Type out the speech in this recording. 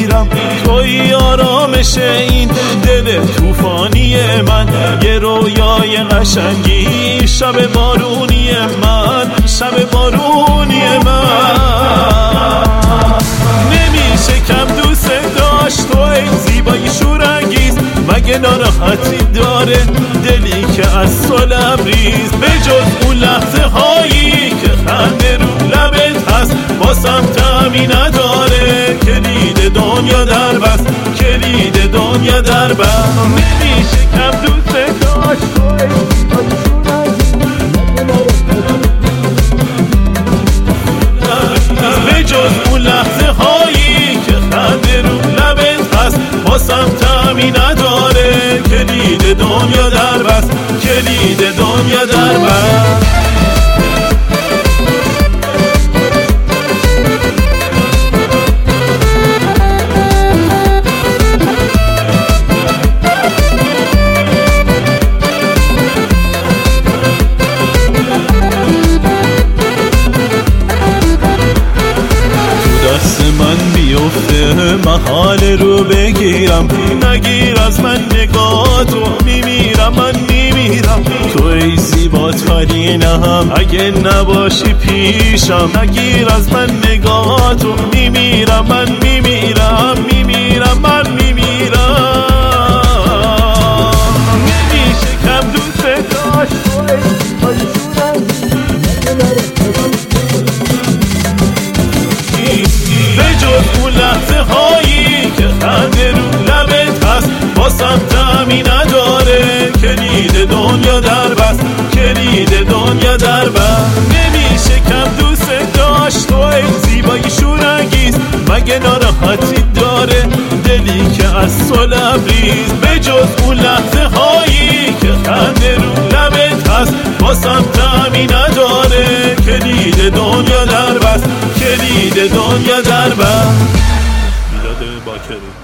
بگیرم. توی آرامش این دل طوفانی من، یه رویای قشنگی، شب بارونی من، شب بارونی من. نمیشه کم دوست داشت تو ای زیبایی شورانگیز، مگه ناراحتی داره دلی که از تو لبریز؟ به جز اون لحظه هایی که خنده رو لبت هست، باسم تعمی نداره. کلید دنیا در بست، کلید دنیا در بست. نمیشه کم دوست داشت تو ای زیبایی شورانگیز، به جز اون لحظه هایی که خنده رو لبت هست، باسم تعمی نداره. کلید دنیا در بست، کلید دنیا در بست. دست من بیفته محال رو بگیرم، نگیر از من نگاه تو، میمیرم من میمیرم. تو ای زیباترینم اگه نباشی پیشم، نگیر از من نگاه تو، میمیرم من میمیرم، میمیرم من میمیرم. نمیشه کم دوست داشت تو ای زیبایی به جز اون لحظه هایی که خنده رو لبت هست، باسم تعمی نداره. کلید دنیا در بست، کلید دنیا در بست. نمیشه کم دوست داشت تو ای زیبایی شورانگیز، مگه ناراحتی داره دلی که از تو لبریز؟ به جز اون لحظه هایی که خنده رو لبت هست، باسم تعمی نداره. کلید دنیا در بست، کلید دنیا در بست. میلاد باکری.